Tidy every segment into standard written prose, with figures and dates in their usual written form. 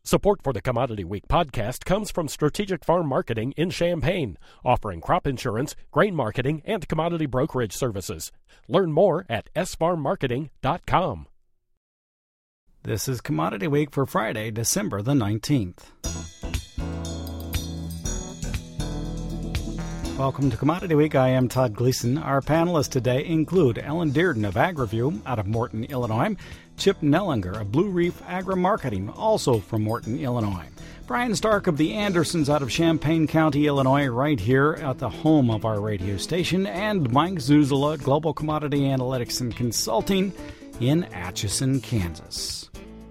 Support for the Commodity Week podcast comes from Strategic Farm Marketing in Champaign, offering crop insurance, grain marketing, and commodity brokerage services. Learn more at sfarmmarketing.com. This is Commodity Week for Friday, December the 19th. Welcome to Commodity Week. I am Todd Gleason. Our panelists today include Ellen Dearden of AgriView out of Morton, Illinois, Chip Nellinger of Blue Reef Agri-Marketing, also from Morton, Illinois, Brian Stark of the Andersons out of Champaign County, Illinois, right here at the home of our radio station, and Mike Zuzula, Global Commodity Analytics and Consulting in Atchison, Kansas.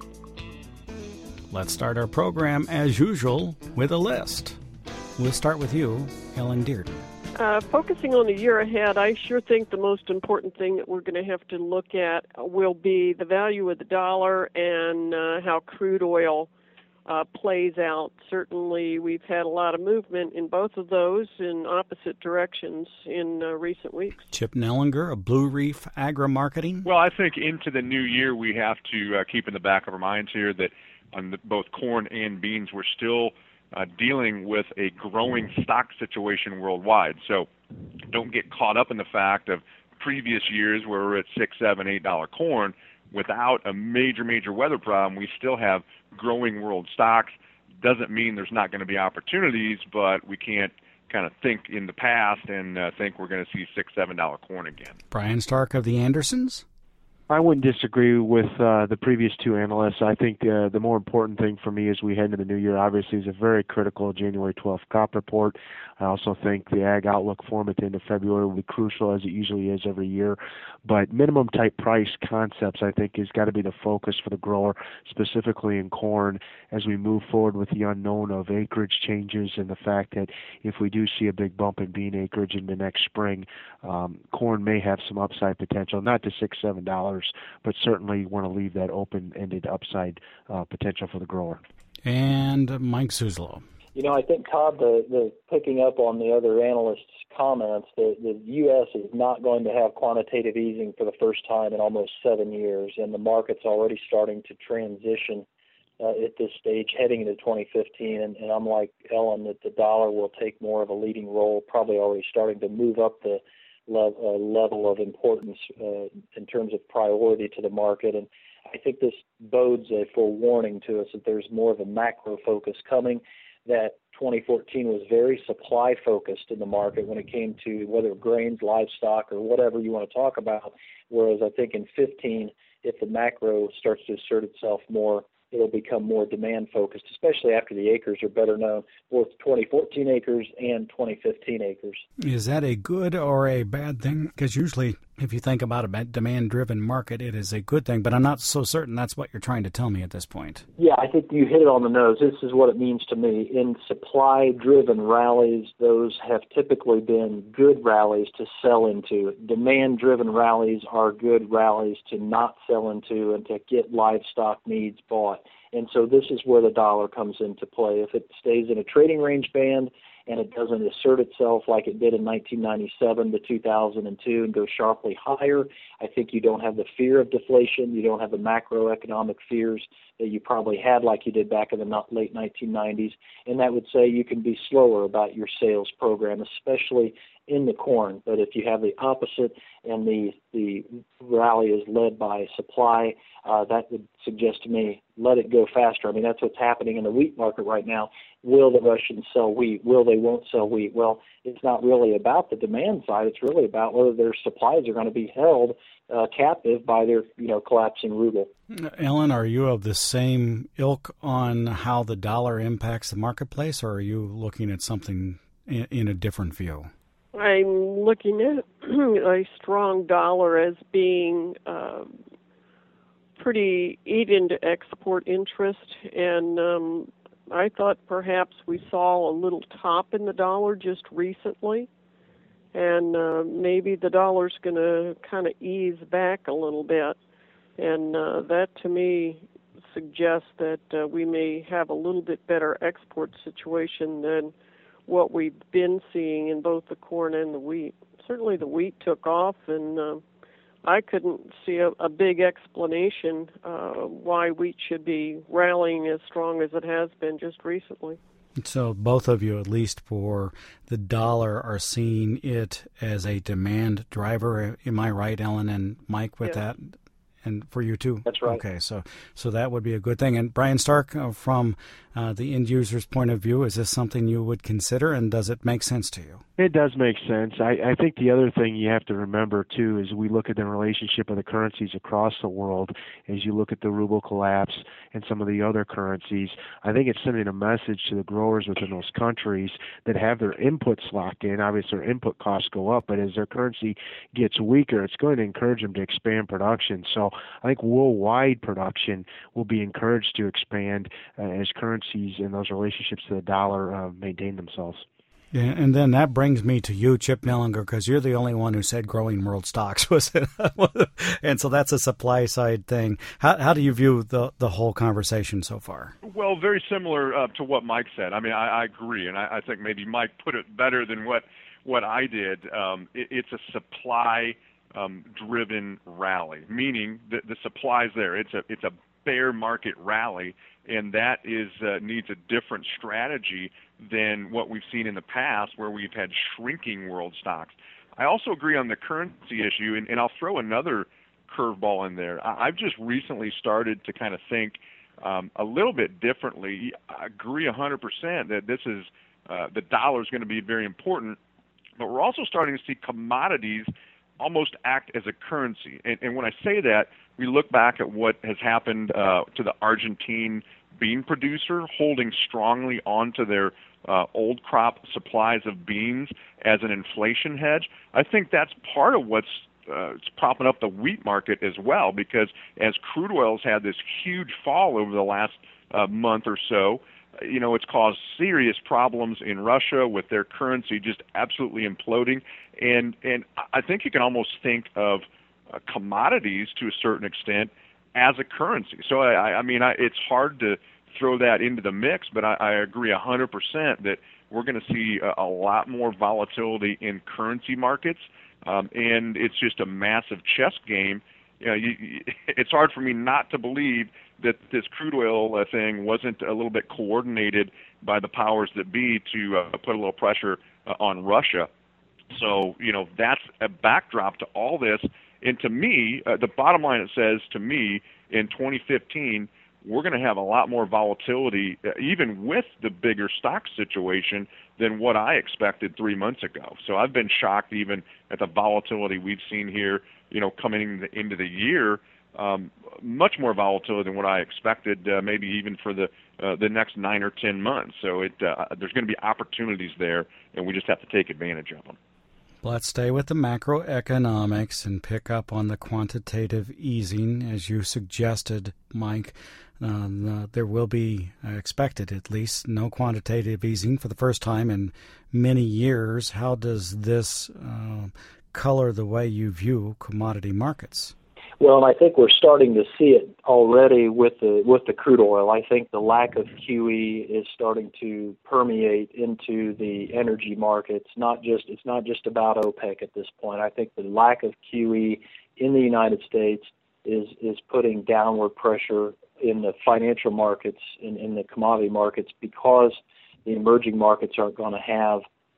Let's start our program, as usual, with a list. We'll start with you, Ellen Dearden. Focusing on the year ahead, I sure think the most important thing that we're going to have to look at will be the value of the dollar and how crude oil plays out. Certainly, we've had a lot of movement in both of those in opposite directions in recent weeks. Chip Nellinger of Blue Reef Agri-Marketing. Well, I think into the new year we have to keep in the back of our minds here that on both corn and beans we're still dealing with a growing stock situation worldwide. So don't get caught up in the fact of previous years where we're at $6, $7, $8 corn. Without a major weather problem, we still have growing world stocks. Doesn't mean there's not going to be opportunities, but we can't kind of think in the past and think we're going to see $6, $7 corn again. Brian Stark of the Andersons. I wouldn't disagree with the previous two analysts. I think the more important thing for me as we head into the new year, obviously, is a very critical January 12th crop report. I also think the Ag Outlook Forum at the end of February will be crucial, as it usually is every year. But minimum type price concepts, I think, has got to be the focus for the grower, specifically in corn, as we move forward with the unknown of acreage changes and the fact that if we do see a big bump in bean acreage in the next spring, corn may have some upside potential, not to $6, $7, but certainly you want to leave that open-ended upside potential for the grower. And Mike Zuzula. You know, I think, Todd, the picking up on the other analysts' comments, the U.S. is not going to have quantitative easing for the first time in almost 7 years, and the market's already starting to transition at this stage heading into 2015, and I'm like Ellen that the dollar will take more of a leading role, probably already starting to move up the level of importance in terms of priority to the market. And I think this bodes a forewarning to us that there's more of a macro focus coming, that 2014 was very supply-focused in the market when it came to whether grains, livestock, or whatever you want to talk about, whereas I think in 15, if the macro starts to assert itself more, it'll become more demand-focused, especially after the acres are better known, both 2014 acres and 2015 acres. Is that a good or a bad thing? Because usually, if you think about a demand-driven market, it is a good thing, but I'm not so certain that's what you're trying to tell me at this point. Yeah, I think you hit it on the nose. This is what it means to me. In supply-driven rallies, those have typically been good rallies to sell into. Demand-driven rallies are good rallies to not sell into and to get livestock needs bought. And so this is where the dollar comes into play. If it stays in a trading range band and it doesn't assert itself like it did in 1997 to 2002 and go sharply higher, I think you don't have the fear of deflation. You don't have the macroeconomic fears that you probably had like you did back in the late 1990s. And that would say you can be slower about your sales program, especially in the corn. But if you have the opposite and the rally is led by supply, that would suggest to me let it go faster. I mean, that's what's happening in the wheat market right now. Will the Russians sell wheat? Will they won't sell wheat? Well, it's not really about the demand side. It's really about whether their supplies are going to be held captive by their collapsing ruble. Ellen, are you of the same ilk on how the dollar impacts the marketplace, or are you looking at something in a different view? I'm looking at a strong dollar as being pretty eat into export interest, and I thought perhaps we saw a little top in the dollar just recently, and maybe the dollar's going to kind of ease back a little bit, and that to me suggests that we may have a little bit better export situation than what we've been seeing in both the corn and the wheat. Certainly the wheat took off, and I couldn't see a big explanation why wheat should be rallying as strong as it has been just recently. So both of you, at least for the dollar, are seeing it as a demand driver. Am I right, Ellen and Mike, with that? And for you too? That's right. Okay, so that would be a good thing. And Brian Stark, from the end user's point of view, is this something you would consider, and does it make sense to you? It does make sense. I think the other thing you have to remember, too, is we look at the relationship of the currencies across the world. As you look at the ruble collapse and some of the other currencies, I think it's sending a message to the growers within those countries that have their inputs locked in. Obviously, their input costs go up, but as their currency gets weaker, it's going to encourage them to expand production. So I think worldwide production will be encouraged to expand as currencies and those relationships to the dollar maintain themselves. Yeah, and then that brings me to you, Chip Nellinger, because you're the only one who said growing world stocks, was it? And so that's a supply side thing. How do you view the whole conversation so far? Well, very similar to what Mike said. I mean, I agree, and I think maybe Mike put it better than what I did. It's a supply driven rally, meaning the supply's there. It's a bear market rally, and that is needs a different strategy than what we've seen in the past, where we've had shrinking world stocks. I also agree on the currency issue, and I'll throw another curveball in there. I've just recently started to kind of think a little bit differently. I agree 100% that this is the dollar is going to be very important, but we're also starting to see commodities almost act as a currency. And when I say that, we look back at what has happened to the Argentine bean producer holding strongly onto their old crop supplies of beans as an inflation hedge. I think that's part of what's it's propping up the wheat market as well, because as crude oil's had this huge fall over the last month or so, it's caused serious problems in Russia with their currency just absolutely imploding. And I think you can almost think of commodities to a certain extent as a currency. So, I mean, it's hard to throw that into the mix, but I agree 100% that we're going to see a lot more volatility in currency markets, and it's just a massive chess game. It's hard for me not to believe that this crude oil thing wasn't a little bit coordinated by the powers that be to put a little pressure on Russia. So, that's a backdrop to all this. And to me, the bottom line, it says to me, in 2015, we're going to have a lot more volatility, even with the bigger stock situation, than what I expected 3 months ago. So I've been shocked even at the volatility we've seen here, coming into the year. Much more volatility than what I expected, maybe even for the next 9 or 10 months. So there's going to be opportunities there, and we just have to take advantage of them. Let's stay with the macroeconomics and pick up on the quantitative easing, as you suggested, Mike. There will be, expected at least, no quantitative easing for the first time in many years. How does this color the way you view commodity markets? Well, and I think we're starting to see it already with the crude oil. I think the lack of QE is starting to permeate into the energy markets. It's not just about OPEC at this point. I think the lack of QE in the United States is putting downward pressure in the financial markets, in the commodity markets, because the emerging markets aren't going to have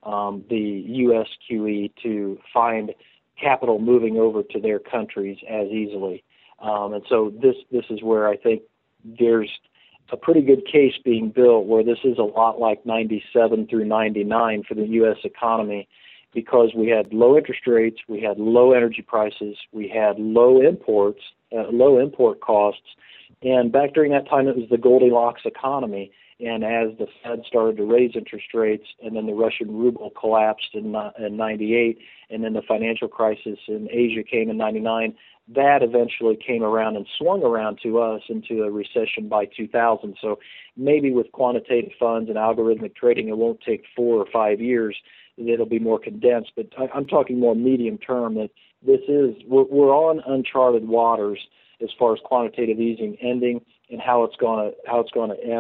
the U.S. QE to find capital moving over to their countries as easily. And so this is where I think there's a pretty good case being built, where this is a lot like 97 through 99 for the U.S. economy, because we had low interest rates, we had low energy prices, we had low import costs, and back during that time it was the Goldilocks economy. And as the Fed started to raise interest rates, and then the Russian ruble collapsed in 98, and then the financial crisis in Asia came in 99, that eventually came around and swung around to us into a recession by 2000. So maybe with quantitative funds and algorithmic trading, it won't take 4 or 5 years. It'll be more condensed. But I'm talking more medium term, that we're on uncharted waters as far as quantitative easing ending and how it's going to end.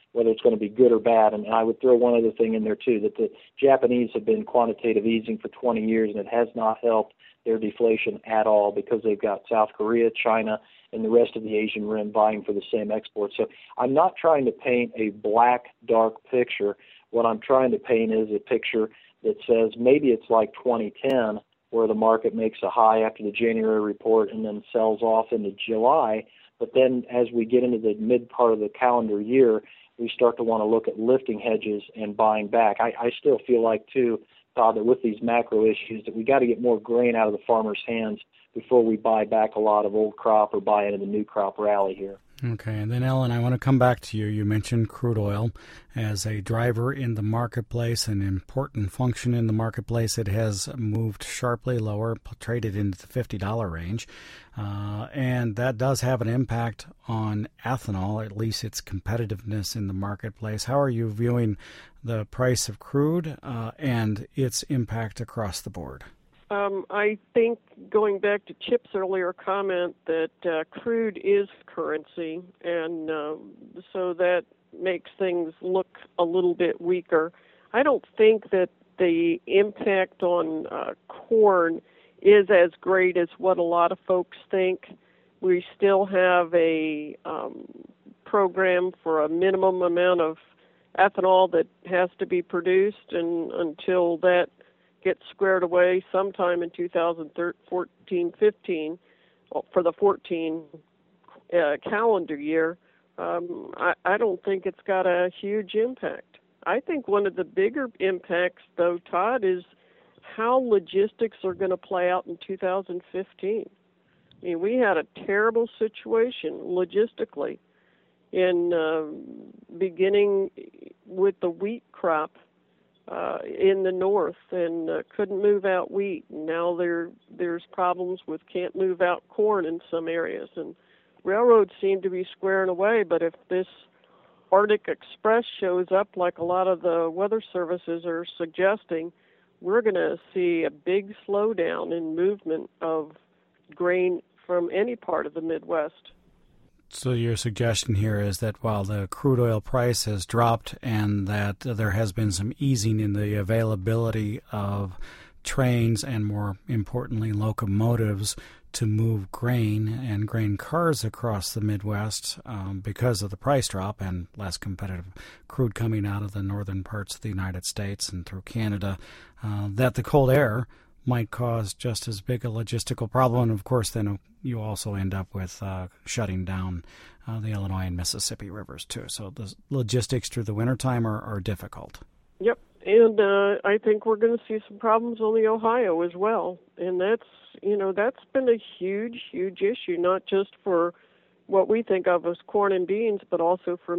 whether it's going to be good or bad. And I would throw one other thing in there, too, that the Japanese have been quantitative easing for 20 years, and it has not helped their deflation at all because they've got South Korea, China, and the rest of the Asian rim vying for the same exports. So I'm not trying to paint a black, dark picture. What I'm trying to paint is a picture that says maybe it's like 2010, where the market makes a high after the January report and then sells off into July. But then as we get into the mid part of the calendar year, we start to want to look at lifting hedges and buying back. I still feel like, too, Todd, that with these macro issues, that we got to get more grain out of the farmers' hands before we buy back a lot of old crop or buy into the new crop rally here. Okay, and then Ellen, I want to come back to you. You mentioned crude oil as a driver in the marketplace, an important function in the marketplace. It has moved sharply lower, traded into the $50 range, and that does have an impact on ethanol, at least its competitiveness in the marketplace. How are you viewing the price of crude and its impact across the board? I think, going back to Chip's earlier comment, that crude is currency, and so that makes things look a little bit weaker. I don't think that the impact on corn is as great as what a lot of folks think. We still have a program for a minimum amount of ethanol that has to be produced, and until that gets squared away sometime in 2014-15 for the 14 calendar year, I don't think it's got a huge impact. I think one of the bigger impacts, though, Todd, is how logistics are going to play out in 2015. I mean, we had a terrible situation logistically in beginning with the wheat crop in the north, and couldn't move out wheat. And now there's problems with can't move out corn in some areas. And railroads seem to be squaring away, but if this Arctic Express shows up like a lot of the weather services are suggesting, we're going to see a big slowdown in movement of grain from any part of the Midwest. So your suggestion here is that while the crude oil price has dropped and that there has been some easing in the availability of trains and, more importantly, locomotives to move grain and grain cars across the Midwest because of the price drop and less competitive crude coming out of the northern parts of the United States and through Canada, that the cold air might cause just as big a logistical problem. And, of course, then you also end up with shutting down the Illinois and Mississippi rivers, too. So the logistics through the wintertime are difficult. Yep. And I think we're going to see some problems on the Ohio as well. And that's been a huge, huge issue, not just for what we think of as corn and beans, but also for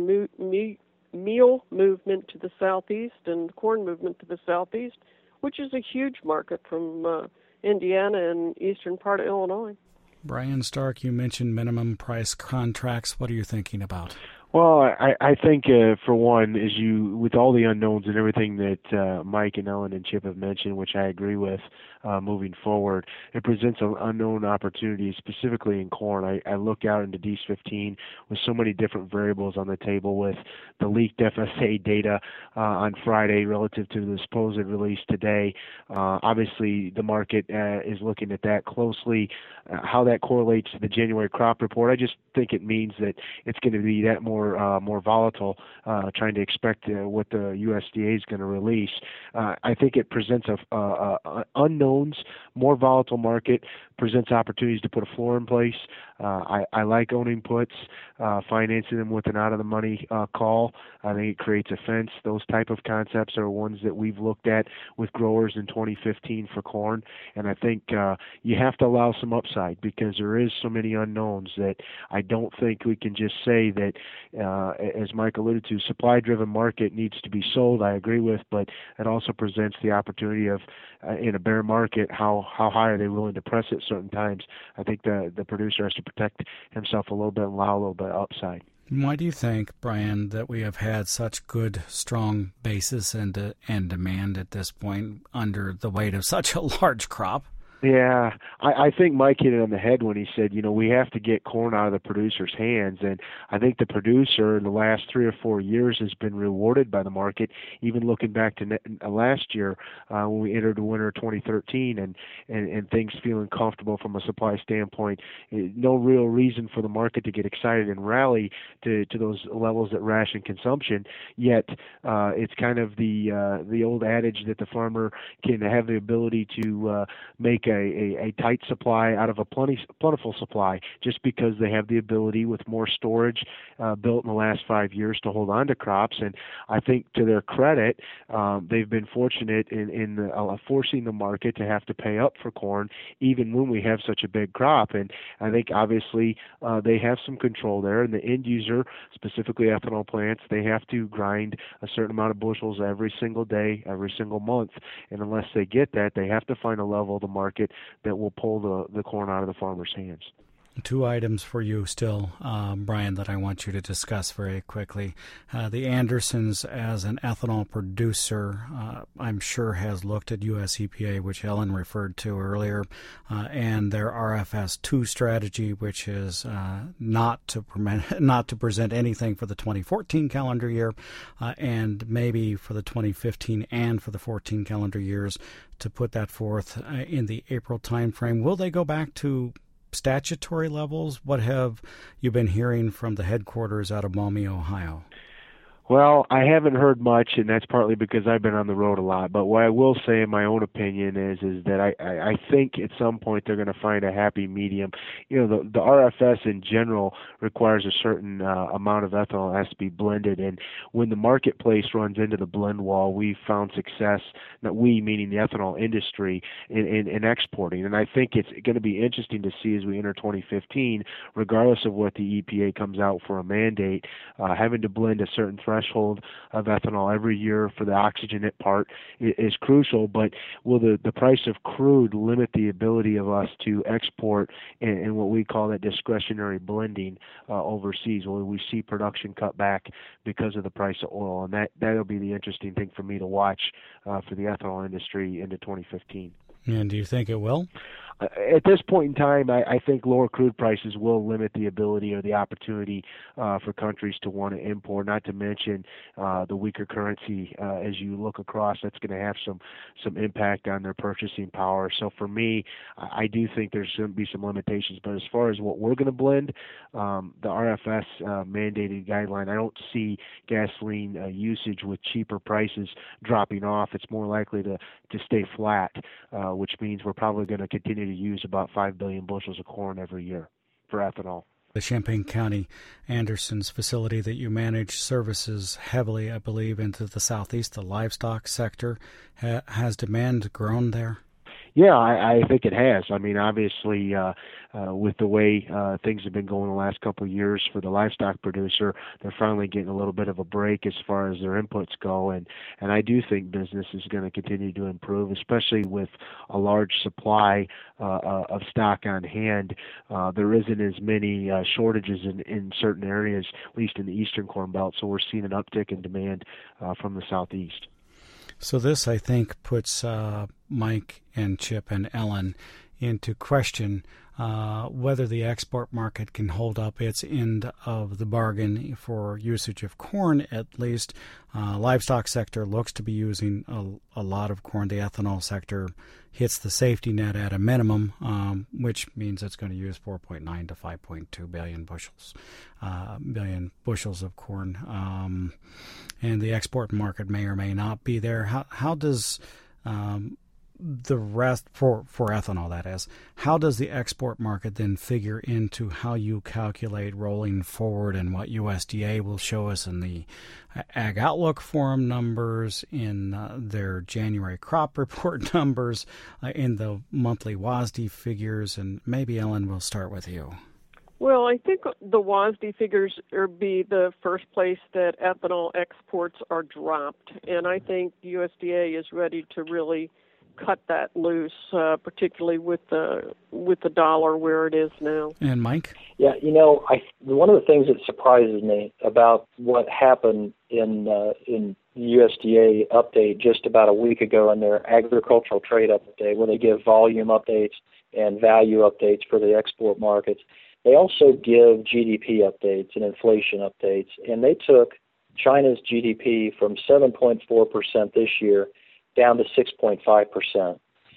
meal movement to the southeast and corn movement to the southeast, which is a huge market from Indiana and eastern part of Illinois. Brian Stark, you mentioned minimum price contracts. What are you thinking about? Well, I think for one, with all the unknowns and everything that Mike and Ellen and Chip have mentioned, which I agree with, moving forward, it presents an unknown opportunity, specifically in corn. I look out into DEES 15 with so many different variables on the table, with the leaked FSA data on Friday relative to the supposed release today. Obviously, the market is looking at that closely. How that correlates to the January crop report, I just think it means that it's going to be that more volatile, trying to expect what the USDA is going to release. I think it presents unknowns, more volatile market, presents opportunities to put a floor in place. I like owning puts, financing them with an out-of-the-money call. I think it creates a fence. Those type of concepts are ones that we've looked at with growers in 2015 for corn, and I think you have to allow some upside because there is so many unknowns that I don't think we can just say that, as Mike alluded to, supply-driven market needs to be sold. I agree with, but it also presents the opportunity of, in a bear market, how high are they willing to press it certain times. I think the producer has to protect himself a little bit and allow a little bit of upside. Why do you think, Brian, that we have had such good, strong basis and demand at this point under the weight of such a large crop? Yeah, I think Mike hit it on the head when he said, we have to get corn out of the producer's hands. And I think the producer in the last 3 or 4 years has been rewarded by the market, even looking back to last year when we entered the winter 2013 and things feeling comfortable from a supply standpoint. No real reason for the market to get excited and rally to those levels that ration consumption, yet it's kind of the old adage that the farmer can have the ability to make a tight supply out of a plentiful supply, just because they have the ability with more storage built in the last 5 years to hold on to crops. And I think to their credit, they've been fortunate in forcing the market to have to pay up for corn, even when we have such a big crop. And I think obviously they have some control there, and the end user, specifically ethanol plants, they have to grind a certain amount of bushels every single day, every single month. And unless they get that, they have to find a level of the market that will pull the corn out of the farmer's hands. 2 items for you still, Brian, that I want you to discuss very quickly. The Andersons, as an ethanol producer, I'm sure has looked at U.S. EPA, which Ellen referred to earlier, and their RFS 2 strategy, which is not to present anything for the 2014 calendar year, and maybe for the 2015 and for the 14 calendar years, to put that forth in the April timeframe. Will they go back to statutory levels? What have you been hearing from the headquarters out of Maumee, Ohio? Well, I haven't heard much, and that's partly because I've been on the road a lot. But what I will say, in my own opinion, is that I think at some point they're going to find a happy medium. The RFS in general requires a certain amount of ethanol that has to be blended, and when the marketplace runs into the blend wall, we've found success. Not we, meaning the ethanol industry, in exporting. And I think it's going to be interesting to see as we enter 2015, regardless of what the EPA comes out for a mandate, having to blend a certain threshold of ethanol every year for the oxygenate part is crucial. But will the price of crude limit the ability of us to export in what we call that discretionary blending overseas? Will we see production cut back because of the price of oil? And that'll be the interesting thing for me to watch for the ethanol industry into 2015. And do you think it will? At this point in time, I think lower crude prices will limit the ability or the opportunity for countries to want to import, not to mention the weaker currency as you look across. That's going to have some impact on their purchasing power. So for me, I do think there's going to be some limitations. But as far as what we're going to blend, the RFS mandated guideline, I don't see gasoline usage with cheaper prices dropping off. It's more likely to stay flat, which means we're probably going to continue to use about 5 billion bushels of corn every year for ethanol. The Champaign County Andersons facility that you manage services heavily, I believe, into the southeast, the livestock sector. Has demand grown there? Yeah, I think it has. I mean, obviously, with the way things have been going the last couple of years for the livestock producer, they're finally getting a little bit of a break as far as their inputs go. And I do think business is going to continue to improve, especially with a large supply of stock on hand. There isn't as many shortages in certain areas, at least in the eastern Corn Belt, so we're seeing an uptick in demand from the southeast. So this, I think, puts Mike and Chip and Ellen into question whether the export market can hold up its end of the bargain for usage of corn, at least. Livestock sector looks to be using a lot of corn. The ethanol sector hits the safety net at a minimum, which means it's going to use 4.9 to 5.2 billion bushels of corn. And the export market may or may not be there. How does the rest, for ethanol that is, how does the export market then figure into how you calculate rolling forward and what USDA will show us in the Ag Outlook Forum numbers, in their January crop report numbers, in the monthly WASDE figures? And maybe, Ellen, we'll start with you. Well, I think the WASDE figures be the first place that ethanol exports are dropped, and I think USDA is ready to really cut that loose, particularly with the dollar where it is now. And Mike? Yeah, one of the things that surprises me about what happened in USDA update just about a week ago in their agricultural trade update, where they give volume updates and value updates for the export markets, they also give GDP updates and inflation updates, and they took China's GDP from 7.4% this year down to 6.5%. 6.5%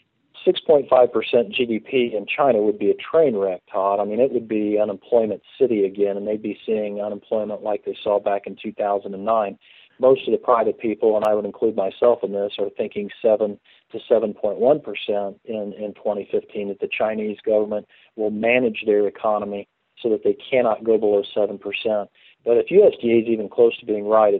GDP in China would be a train wreck, Todd. I mean, it would be unemployment city again, and they'd be seeing unemployment like they saw back in 2009. Most of the private people, and I would include myself in this, are thinking 7 to 7.1% in 2015, that the Chinese government will manage their economy so that they cannot go below 7%. But if USDA is even close to being right at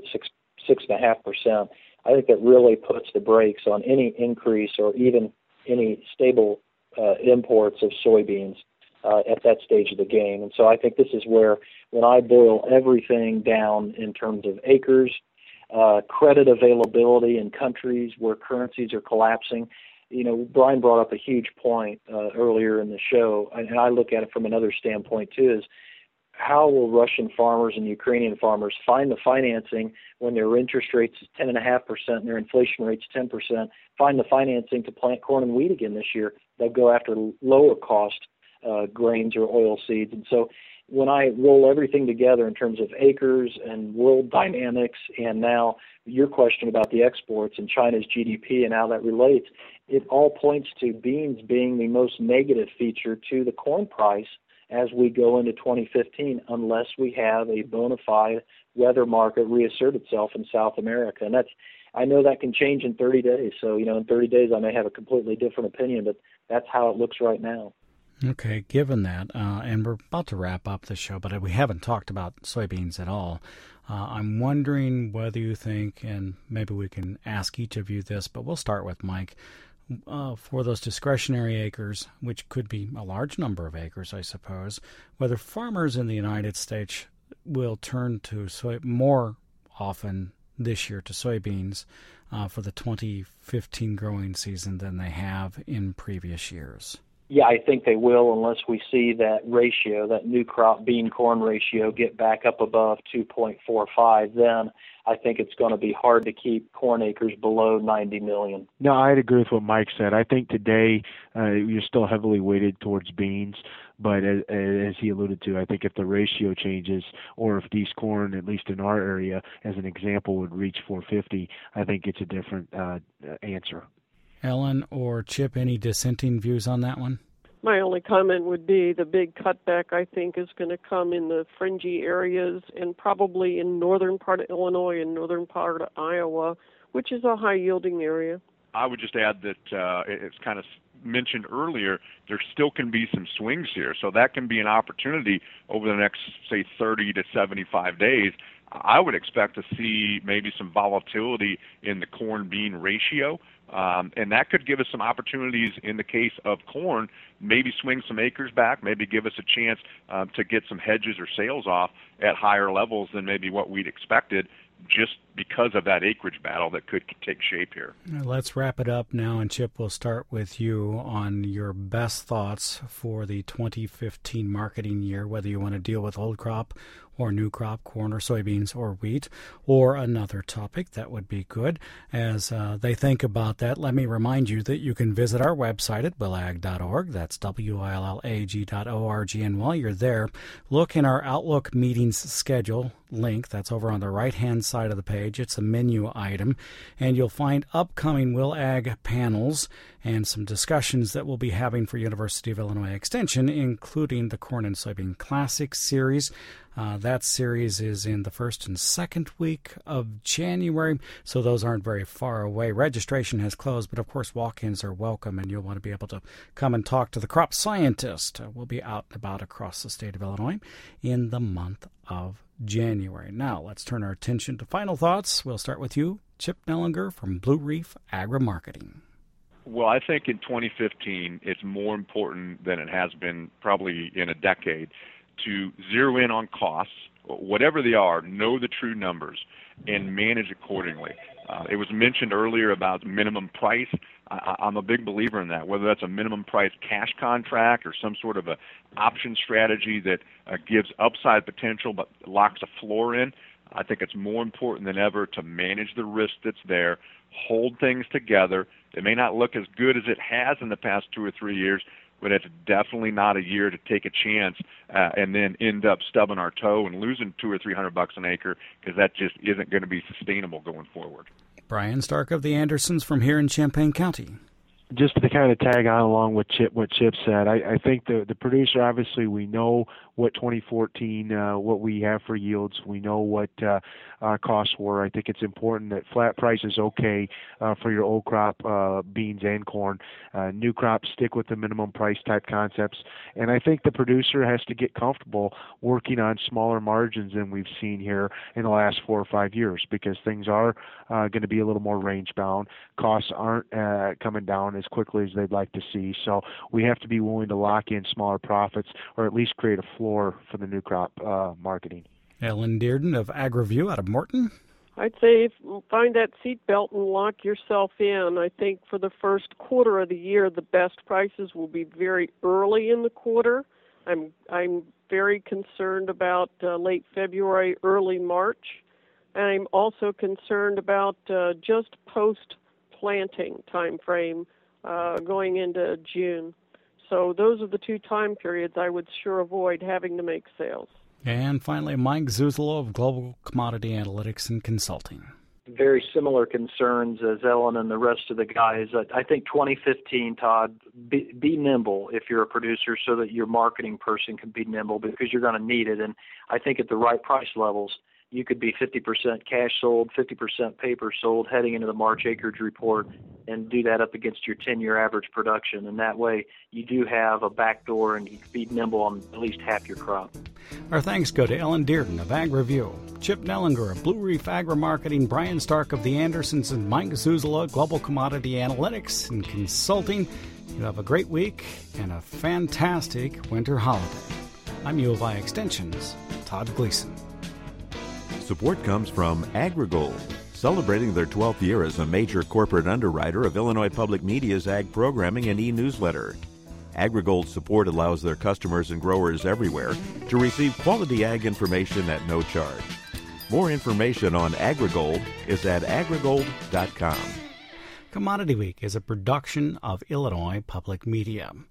6.5%, I think that really puts the brakes on any increase or even any stable imports of soybeans at that stage of the game. And so I think this is where, when I boil everything down in terms of acres, credit availability in countries where currencies are collapsing, Brian brought up a huge point earlier in the show, and I look at it from another standpoint too, is how will Russian farmers and Ukrainian farmers find the financing when their interest rates is 10.5% and their inflation rate's 10%, find the financing to plant corn and wheat again this year? They'll go after lower cost grains or oil seeds. And so when I roll everything together in terms of acres and world dynamics, and now your question about the exports and China's GDP and how that relates, it all points to beans being the most negative feature to the corn price as we go into 2015, unless we have a bona fide weather market reassert itself in South America. And I know that can change in 30 days. So, in 30 days I may have a completely different opinion, but that's how it looks right now. Okay, given that, and we're about to wrap up the show, but we haven't talked about soybeans at all. I'm wondering whether you think, and maybe we can ask each of you this, but we'll start with Mike, for those discretionary acres, which could be a large number of acres, I suppose, whether farmers in the United States will turn to more often this year to soybeans for the 2015 growing season than they have in previous years. Yeah, I think they will, unless we see that ratio, that new crop bean-corn ratio, get back up above 2.45. Then I think it's going to be hard to keep corn acres below 90 million. No, I'd agree with what Mike said. I think today you're still heavily weighted towards beans, but as he alluded to, I think if the ratio changes, or if these corn, at least in our area, as an example, would reach 450, I think it's a different answer. Ellen or Chip, any dissenting views on that one? My only comment would be the big cutback, I think, is going to come in the fringy areas and probably in northern part of Illinois and northern part of Iowa, which is a high-yielding area. I would just add that it's kind of mentioned earlier, there still can be some swings here. So that can be an opportunity over the next, say, 30 to 75 days. I would expect to see maybe some volatility in the corn-bean ratio. And that could give us some opportunities in the case of corn, maybe swing some acres back, maybe give us a chance to get some hedges or sales off at higher levels than maybe what we'd expected, just because of that acreage battle that could take shape here. Let's wrap it up now, and Chip, we'll start with you on your best thoughts for the 2015 marketing year, whether you want to deal with old crop or new crop, corn or soybeans or wheat, or another topic. That would be good. As they think about that, let me remind you that you can visit our website at willag.org. That's WILLAG.org. And while you're there, look in our Outlook meetings schedule link. That's over on the right-hand side of the page. It's a menu item, and you'll find upcoming WILLAG panels and some discussions that we'll be having for University of Illinois Extension, including the Corn and Soybean Classics series. That series is in the first and second week of January, so those aren't very far away. Registration has closed, but of course walk-ins are welcome, and you'll want to be able to come and talk to the crop scientist. We'll be out and about across the state of Illinois in the month of January. Now, let's turn our attention to final thoughts. We'll start with you, Chip Nellinger from Blue Reef Agri-Marketing. Well, I think in 2015, it's more important than it has been probably in a decade to zero in on costs whatever they are, know the true numbers and manage accordingly. It was mentioned earlier about minimum price. I'm a big believer in that, whether that's a minimum price cash contract or some sort of a option strategy that gives upside potential but locks a floor in. I think it's more important than ever to manage the risk that's there, hold things together. It may not look as good as it has in the past 2 or 3 years, but it's definitely not a year to take a chance and then end up stubbing our toe and losing $200 or $300 an acre, because that just isn't going to be sustainable going forward. Brian Stark of the Andersons from here in Champaign County. Just to kind of tag on along with what Chip said, I think the producer, obviously, we know what 2014, what we have for yields. We know what costs were. I think it's important that flat price is okay for your old crop beans and corn. New crops stick with the minimum price type concepts. And I think the producer has to get comfortable working on smaller margins than we've seen here in the last 4 or 5 years, because things are going to be a little more range bound. Costs aren't coming down as quickly as they'd like to see. So we have to be willing to lock in smaller profits, or at least create a floor for the new crop marketing. Ellen Dearden of AgriView out of Morton. I'd say find that seatbelt and lock yourself in. I think for the first quarter of the year, the best prices will be very early in the quarter. I'm very concerned about late February, early March. And I'm also concerned about just post-planting time frame going into June. So those are the 2 time periods I would sure avoid having to make sales. And finally, Mike Zuzolo of Global Commodity Analytics and Consulting. Very similar concerns as Ellen and the rest of the guys. I think 2015, Todd, be nimble if you're a producer, so that your marketing person can be nimble, because you're going to need it. And I think at the right price levels, you could be 50% cash sold, 50% paper sold heading into the March acreage report, and do that up against your 10-year average production. And that way you do have a backdoor and you can be nimble on at least half your crop. Our thanks go to Ellen Dearden of AgriView, Chip Nellinger of Blue Reef Agri-Marketing, Brian Stark of the Andersons, and Mike Zuzolo, Global Commodity Analytics and Consulting. You have a great week and a fantastic winter holiday. I'm U of I Extension's Todd Gleason. Support comes from AgriGold, celebrating their 12th year as a major corporate underwriter of Illinois Public Media's ag programming and e-newsletter. AgriGold's support allows their customers and growers everywhere to receive quality ag information at no charge. More information on AgriGold is at agrigold.com. Commodity Week is a production of Illinois Public Media.